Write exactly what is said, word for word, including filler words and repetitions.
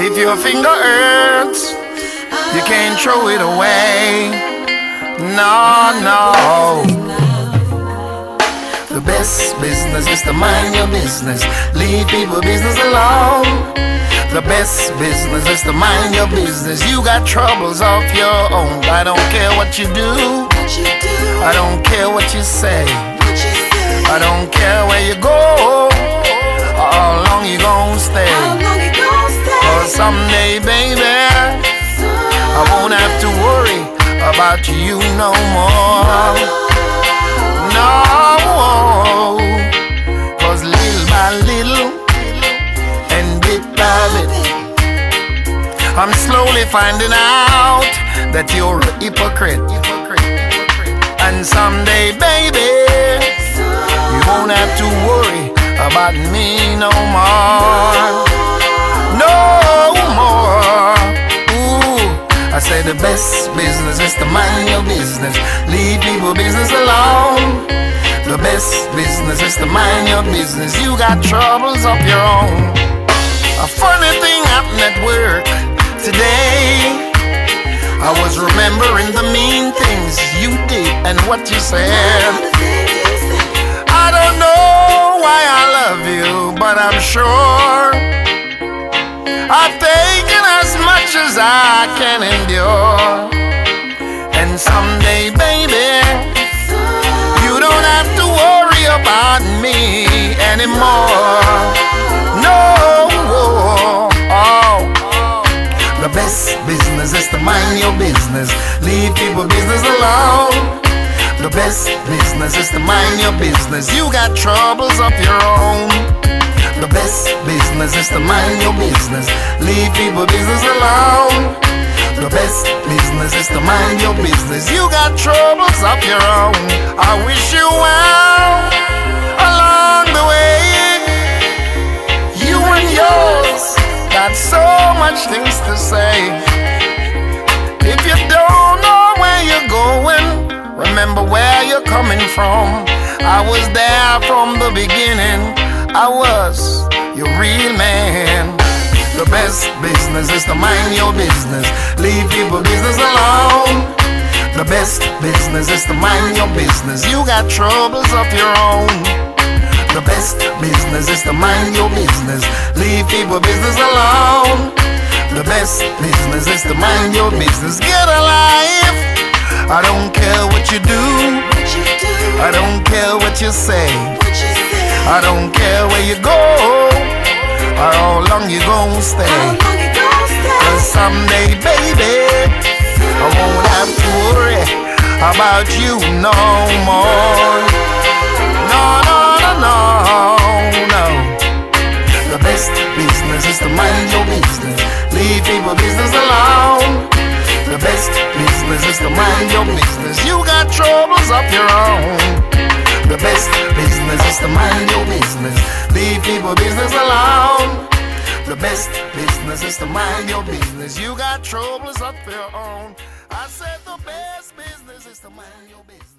If your finger hurts, you can't throw it away. No, no. The best business is to mind your business. Leave people business alone. The best business is to mind your business. You got troubles of your own. I don't care what you do. I don't care what you say. I don't care where you go. How long you gon' stay? Cause someday, baby, I won't have to worry about you no more. No, cause little by little and bit by bit, I'm slowly finding out that you're a hypocrite. And someday, baby, you won't have to worry about me no more. No more. Ooh, I say the best business is to mind your business. Leave people business alone. The best business is to mind your business. You got troubles of your own. A funny thing happened at work today. I was remembering the mean things you did and what you said. I don't know why I love you, but I'm sure I've taken as much as I can endure. And someday, baby, you don't have to worry about me anymore. No, oh. The best business is to mind your business. Leave people business alone. The best business is to mind your business. You got troubles of your own. The best business is to mind your business. Leave people business alone. The best business is to mind your business. You got troubles of your own. I wish you well along the way. You and yours got so much things to say. If you don't know where you're going, remember where you're coming from. I was there from the beginning. I was your real man. The best business is to mind your business. Leave people business alone. The best business is to mind your business. You got troubles of your own. The best business is to mind your business. Leave people business alone. The best business is to mind your business. Get a life. I don't care what you do. I don't care what you say. I don't care where you go or how long you gon' stay. Cause someday, baby, I won't have to worry about you no more. No, no, no, no, no. The best business is to mind your business. Leave people business alone. The best business is to mind your business. You got troubles of your own. The best business is to mind your business. Leave people business alone. The best business is to mind your business. You got troubles of your own. I said the best business is to mind your business.